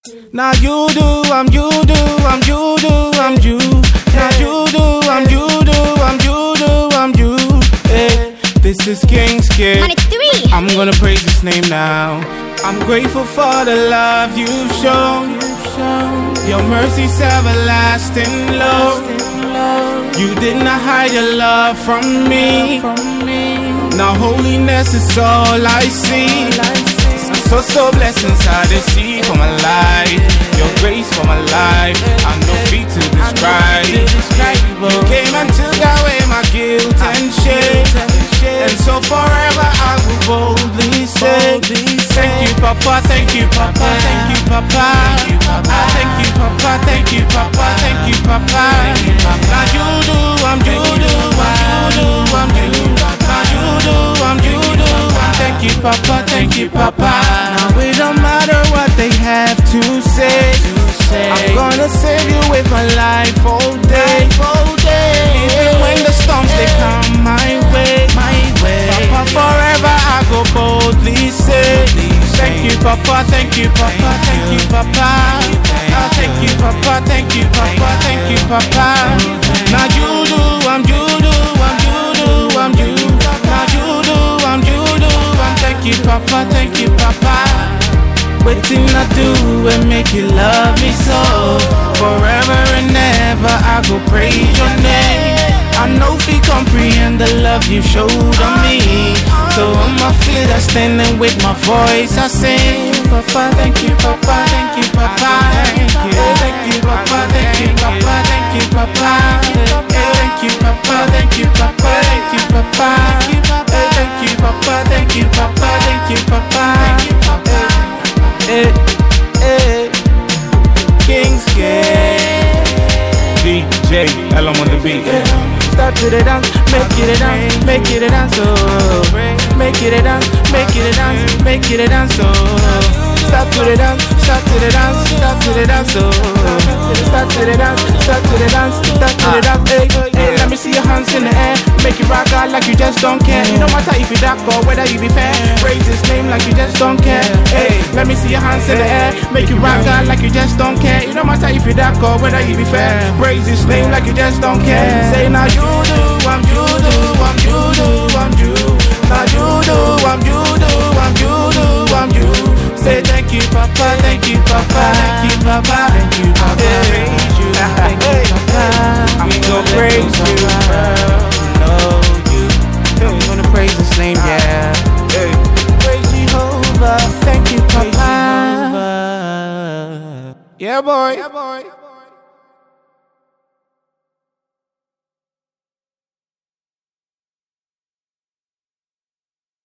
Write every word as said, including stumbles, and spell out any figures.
Now you do, I'm you do, I'm you do, I'm you. Now you do, I'm you do, I'm you do, I'm you. Hey, this is King's Kid. I'm gonna praise His name now. I'm grateful for the love you've shown. Your mercy's everlasting, Lord. You did not hide your love from me. Now holiness is all I see. So, so blessings I receive for my life. Your grace for my life, I'm no feet to describe. You came and took away my guilt and shame, and so forever I will boldly say, thank you, Papa, thank you, Papa, thank you, Papa. I thank you, Papa, thank you, Papa, thank you, Papa. Now you do, I'm you do, I'm you do, I'm you. Now you do, I'm you do. Thank you, Papa, thank you, Papa. Now it don't matter what they have to say, I'm gonna save you with my life all day. Even when the storms they come my way, Papa, forever I go boldly say, thank you, Papa, thank you, Papa, thank you, Papa. Oh, thank you, Papa, thank you, Papa, thank you, Papa. Now you do, I'm you do, I'm you do, I'm you. Now you do, I'm you do, I'm thank you, Papa, thank you, Papa. Waiting I do and make you love me so. Forever and ever I go praise your name. I know if you comprehend the love you showed on me. So on my feet I stand and with my voice I sing. Papa, thank you, Papa, thank you, Papa. Thank you, Papa, thank you, Papa, thank you, Papa. Thank you, Papa, thank you, Papa, thank you, Papa. Thank you, Papa, thank you, Papa, thank you, Papa. Hey, hey, King's Kid. D J, L M on the beat. Start to the dance, make it a dance, make it a dance, oh. Make it a dance, make it a dance, make it a dance, oh. Start to the dance, start to the dance, start to the dance, oh. Start to the dance, start to the dance, start to the dance, hey, hey. Let me see your hands in the air, make it rock out like you just don't care. No matter if you dark or whether you be fair, praise His name like you just don't care. Hey, let me see your hands in the air, make it rock out like you just don't care. It no matter if you dark or whether you be fair, praise His name like you just don't care. Say now you do, I'm you do, I'm you do, I'm you. Now you do, I'm you do, I'm you do, I'm you. Say thank you, Papa, thank you, Papa, thank you, Papa, thank you, Papa. Praise you, thank you, Papa. I'm gonna praise you, know you. I'm gonna praise His name, yeah. Praise Jehovah, thank you, Papa. Yeah, boy. Yeah, boy.